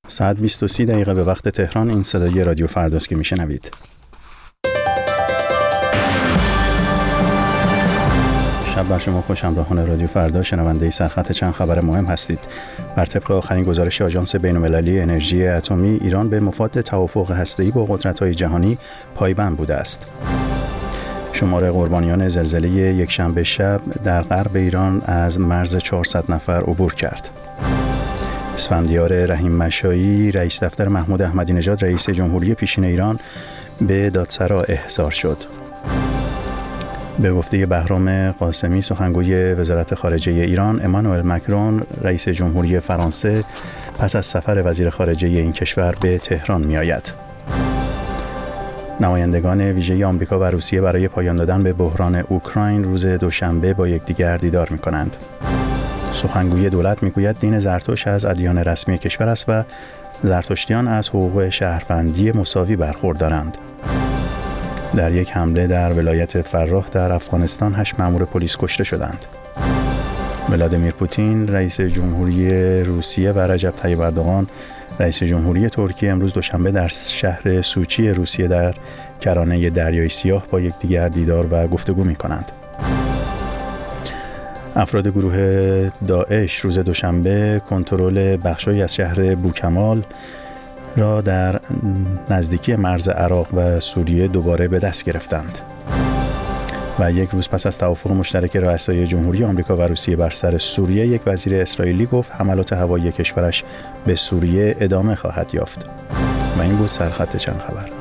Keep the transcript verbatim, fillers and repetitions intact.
ساعت بیست و سی دقیقه به وقت تهران. این صدای رادیو فرداست که میشنوید. شب بر شما خوش، همراهان رادیو فردا، شنونده سرخط چند خبر مهم هستید. بر طبق آخرین گزارش آژانس بین‌المللی انرژی اتمی، ایران به مفاد توافق هسته‌ای با قدرت‌های جهانی پایبند بوده است. شمار قربانیان زلزله یکشنبه شب در غرب ایران از مرز چهارصد نفر عبور کرد. اسفندیار رحیم مشایی، رئیس دفتر محمود احمدی نژاد رئیس جمهوری پیشین ایران، به دادسرا احضار شد. به گفته بهرام قاسمی، سخنگوی وزارت خارجه ایران، امانوئل مکرون رئیس جمهوری فرانسه پس از سفر وزیر خارجه این کشور به تهران می‌آید. نمایندگان ویژه آمریکا و روسیه برای پایان دادن به بحران اوکراین روز دوشنبه با یکدیگر دیدار می‌کنند. سخنگوی دولت میگوید دین زرتشت از ادیان رسمی کشور است و زرتشتیان از حقوق شهروندی مساوی برخوردارند. در یک حمله در ولایت فراه در افغانستان هشت مأمور پلیس کشته شدند. ولادیمیر پوتین رئیس جمهوری روسیه و رجب طیب اردوغان رئیس جمهوری ترکیه امروز دوشنبه در شهر سوچی روسیه در کرانه دریای سیاه با یکدیگر دیدار و گفتگو می‌کنند. افراد گروه داعش روز دوشنبه کنترل بخشی از شهر بوکمال را در نزدیکی مرز عراق و سوریه دوباره به دست گرفتند. و یک روز پس از توافق مشترک رؤسای جمهوری آمریکا و روسیه بر سر سوریه، یک وزیر اسرائیلی گفت حملات هوایی کشورش به سوریه ادامه خواهد یافت. و این بود سرخط چند خبر.